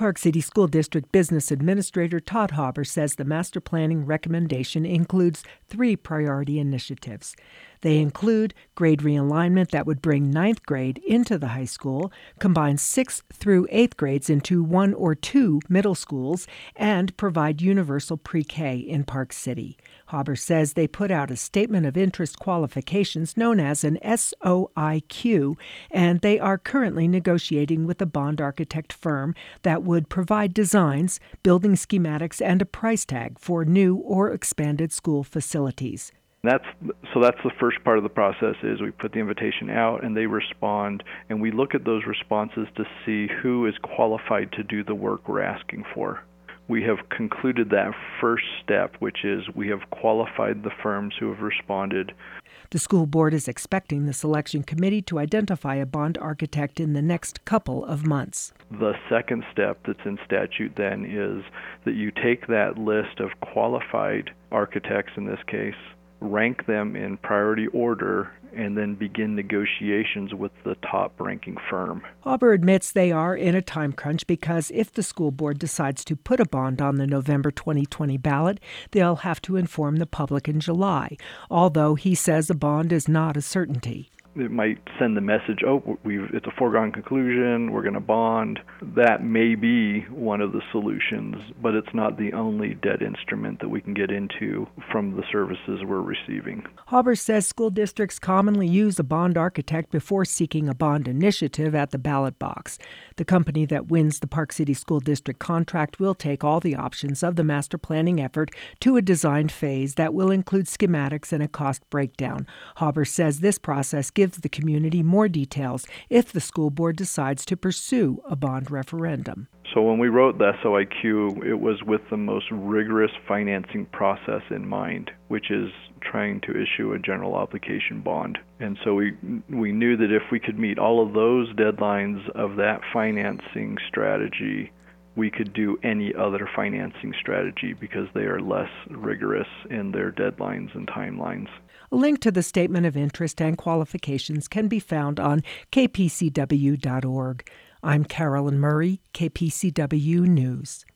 Park City School District Business Administrator Todd Hauber says the master planning recommendation includes 3 priority initiatives. They include grade realignment that would bring 9th grade into the high school, combine 6th through 8th grades into 1 or 2 middle schools, and provide universal pre-K in Park City. Hauber says they put out a statement of interest qualifications known as an SOIQ, and they are currently negotiating with a bond architect firm that would provide designs, building schematics, and a price tag for new or expanded school facilities. That's the first part of the process is we put the invitation out and they respond, and we look at those responses to see who is qualified to do the work we're asking for. We have concluded that first step, which is we have qualified the firms who have responded. The school board is expecting the selection committee to identify a bond architect in the next couple of months. The second step that's in statute then is that you take that list of qualified architects in this case, rank them in priority order, and then begin negotiations with the top-ranking firm. Hauber admits they are in a time crunch because if the school board decides to put a bond on the November 2020 ballot, they'll have to inform the public in July, although he says a bond is not a certainty. It might send the message, it's a foregone conclusion, we're going to bond. That may be one of the solutions, but it's not the only debt instrument that we can get into from the services we're receiving. Hauber says school districts commonly use a bond architect before seeking a bond initiative at the ballot box. The company that wins the Park City School District contract will take all the options of the master planning effort to a design phase that will include schematics and a cost breakdown. Hauber says this process gives the community more details if the school board decides to pursue a bond referendum. So when we wrote the SOIQ, it was with the most rigorous financing process in mind, which is trying to issue a general obligation bond. And so we knew that if we could meet all of those deadlines of that financing strategy, we could do any other financing strategy because they are less rigorous in their deadlines and timelines. A link to the Statement of Interest and Qualifications can be found on kpcw.org. I'm Carolyn Murray, KPCW News.